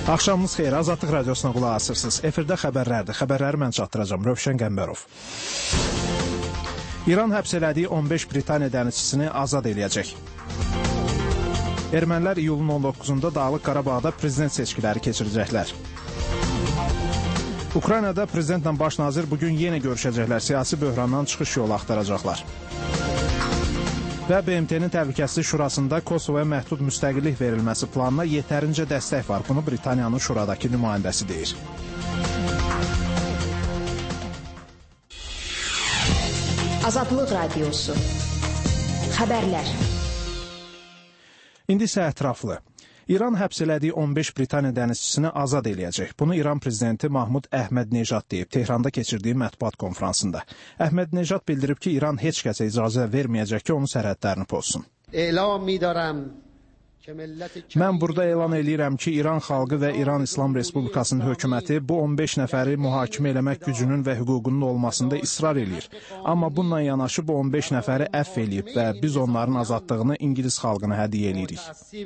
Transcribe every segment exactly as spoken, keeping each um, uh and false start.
Axşamınız xeyir, Azadlıq Radiosuna qulaq asırsınız. Efirdə xəbərlərdir. Xəbərləri mən çatdıracağım. Rövşən Qəmbərov. İran həbs elədiyi on beş Britaniya dənizçisini azad eləyəcək. Ermənilər iyulun on doqquzunda Dağlıq Qarabağda prezident seçkiləri keçirəcəklər. Ukraynada prezidentlə baş nazir bugün yenə görüşəcəklər. Siyasi böhrandan çıxış yolu axtaracaqlar. Və B M T-nin Təhlükəsizlik Şurasında Kosovaya məhdud müstəqillik verilməsi planına yetərincə dəstək var. Bunu Britaniyanın Şuradakı nümayəndəsi deyir. Azadlıq Radiosu. Xəbərlər. İndi isə ətraflı. İran həbs elədiyi on beş Britaniya dənizçisini azad eləyəcək. Bunu İran prezidenti Mahmud Əhmədnejad deyib Tehranda keçirdiyi mətbuat konfransında. Əhmədnejad bildirib ki, İran heç kəsə icazə verməyəcək ki, onun sərhədlərini pozsun. Elan midaram. Mən burada elan eləyirəm ki, İran xalqı və İran İslam Respublikasının hökuməti bu on beş nəfəri mühakimə eləmək gücünün və hüququnun olmasında israr eləyir. Amma bununla yanaşı bu on beş nəfəri əfv eləyib və biz onların azadlığını İngilis xalqına hədiyyə eləyirik.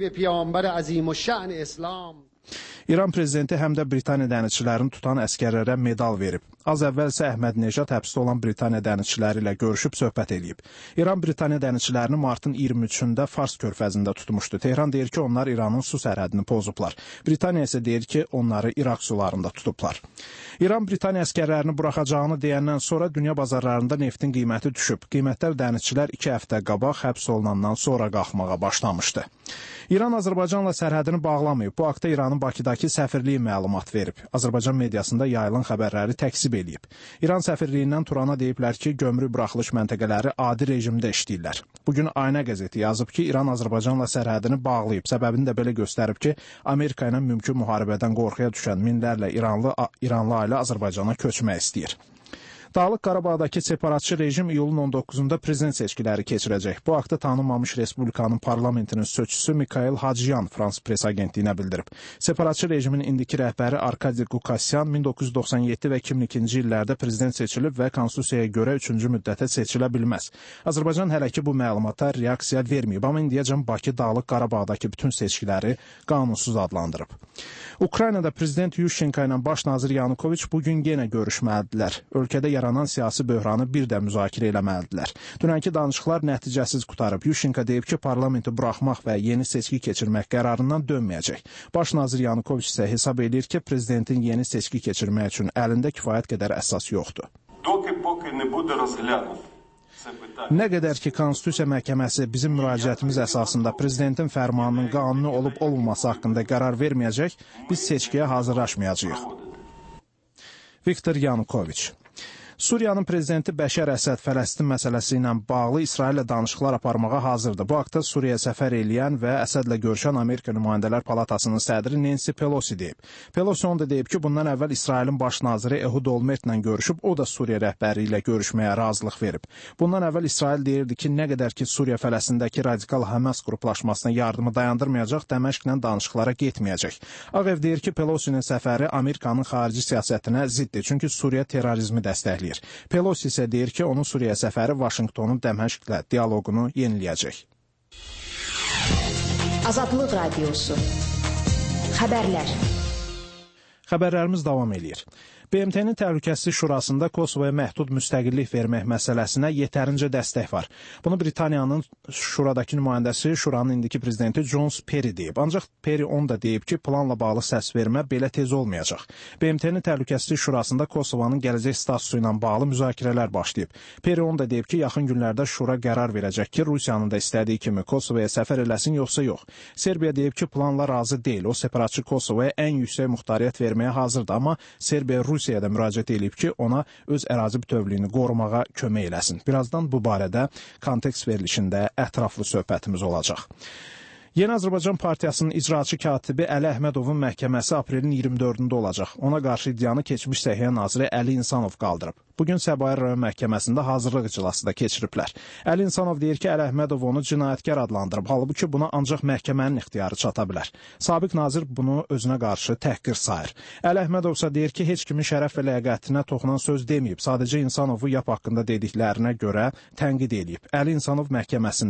İran prezidenti həm də Britaniya dənizçilərini tutan əskərlərə medal verib. Az əvvəl isə Əhmədnejad həbsdə olan Britaniya dənizçiləri ilə görüşüb söhbət edib. İran Britaniya dənizçilərini martın iyirmi üçündə Fars körfəzində tutmuşdu. Tehran deyir ki, onlar İranın su sərhədini pozublar. Britaniya isə deyir ki, onları İraq sularında tutublar. İran Britaniya əskərlərini buraxacağını deyəndən sonra dünya bazarlarında neftin qiyməti düşüb. Qiymətlər dənizçilər iki həftə qabaq həbs olunandan sonra qalxmağa başlamışdı. İran Azərbaycanla sərhədini bağlamayıb. Bu haqda İranın Bakıdakı səfirliyi məlumat verib. Azərbaycan mediasında yayılan xəbərləri təkzib eləyib. İran səfirliyindən Turana deyiblər ki, gömrük buraxılış məntəqələri adi rejimdə işləyirlər. Bugün Ayna qəzeti yazıb ki, İran Azərbaycanla sərhədini bağlayıb. Səbəbini də belə göstərib ki, Amerika ilə mümkün müharibədən qorxuya düşən minlərlə İranlı, İranlı ailə Azərbaycana köçmək istəyir. Dağlıq Qarabağdakı separatçı rejim iyulun on doqquzunda prezident seçkiləri keçirəcək. Bu haqda tanınmamış Respublikanın parlamentinin sözçüsü Mikhail Hacıyan Frans pres agentliyinə bildirib. Separatçı rejimin indiki rəhbəri Arkadi Qukasyan min doqquz yüz doxsan yeddi və iki min ikinci illərdə prezident seçilib və konstitusiyaya görə üçüncü müddətə seçilə bilməz. Azərbaycan hələ ki bu məlumata reaksiya verməyib, amma indiyəcən Bakı Dağlıq Qarabağdakı bütün seçkiləri qanunsuz adlandırıb. Ukraynada prezident Yushchenko ilə baş nazir Yanukoviç bugün yenə görüşməlidirlər. Ölkədə yaranan siyasi böhranı bir də müzakirə eləməlidirlər. Dünənki danışıqlar nəticəsiz qutarıb. Yushchenko deyib ki, parlamenti buraxmaq və yeni seçki keçirmək qərarından dönməyəcək. Baş nazir Yanukoviç isə hesab edir ki, prezidentin yeni seçki keçirmək üçün əlində kifayət qədər əsas yoxdur. Nə qədər ki, Konstitusiya Məhkəməsi bizim müraciətimiz əsasında prezidentin fərmanının qanuni olub-olmaması haqqında qərar verməyəcək, biz seçkiyə hazırlaşmayacağıq. Viktor Yanukoviç. Suriyanın prezidenti Bəşər Əsəd Fələstin məsələsi ilə bağlı İsraillə danışıqlar aparmağa hazırdır. Bu haqda Suriyaya səfər eləyən və Əsədlə görüşən Amerika Nümayəndələr Palatasının sədri Nancy Pelosi deyib. Pelosi onu da deyib ki, bundan əvvəl İsrailin baş naziri Ehud Olmertlə görüşüb, o da Suriya rəhbəri ilə görüşməyə razılıq verib. Bundan əvvəl İsrail deyirdi ki, nə qədər ki Suriya Fələstindəki radikal Həmas qruplaşmasına yardımı dayandırmayacaq, Dəməşqlə danışıqlara getməyəcək. Ağ Ev deyir ki, Pelosinin səfəri Amerikanın xarici siyasətinə ziddir, çünki Suriya terrorizmi dəstəkləyir. Pelosi isə deyir ki, onun Suriya səfəri Vaşinqtonun Dəməşqlə dialoqunu yeniləyəcək. Azadlıq Radiosu. Xəbərlər. Xəbərlərimiz davam eləyir. B M T-nin Təhlükəsizlik Şurasında Kosovaya məhdud müstəqillik vermək məsələsinə yetərincə dəstək var. Bunu Britaniyanın Şuradakı nümayəndəsi, Şuranın indiki prezidenti John Perry deyib. Ancaq Perry onu da deyib ki, planla bağlı səs vermə belə tez olmayacaq. B M T-nin Təhlükəsizlik Şurasında Kosovanın gələcək statusu ilə bağlı müzakirələr başlayıb. Perry onu da deyib ki, yaxın günlərdə Şura qərar verəcək ki, Rusiyanın da istədiyi kimi Kosovaya səfər eləsin, yoxsa yox. Serbiya deyib ki, planla razı deyil. O, separatçı Kosovaya ən yüksək muxtariyyət verməyə hazırdır, amma Serbiya Rusiyaya da müraciət edib ki, ona öz ərazi bütövlüyünü qorumağa kömək eləsin. Birazdan bu barədə kontekst verilişində ətraflı söhbətimiz olacaq. Yeni Azərbaycan Partiyasının icraçı katibi Əli Əhmədovun məhkəməsi aprelin iyirmi dördündə olacaq. Ona qarşı iddianı keçmiş Səhiyyə naziri Əli İnsanov qaldırıb. Bugün Səbail rayon məhkəməsində hazırlıq iclası da keçiriblər. Əli İnsanov deyir ki, Əli Əhmədov onu cinayətkar adlandırıb. Halbuki buna ancaq məhkəmənin ixtiyarı çata bilər. Sabiq nazir bunu özünə qarşı təhqir sayır. Əli Əhmədov isə deyir ki, heç kimin şərəf və ləyaqətinə toxunan söz deməyib. Sadəcə İnsanovu Yap haqqında dediklərinə görə tənqid edib. Əli İnsanov məhkəməsində